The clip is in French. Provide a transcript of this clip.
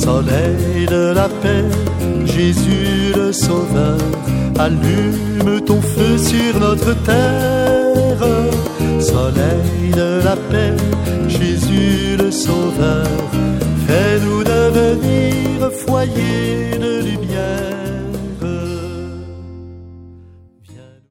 Soleil de la paix, Jésus le Sauveur, allume ton feu sur notre terre. Soleil de la paix, Jésus le Sauveur,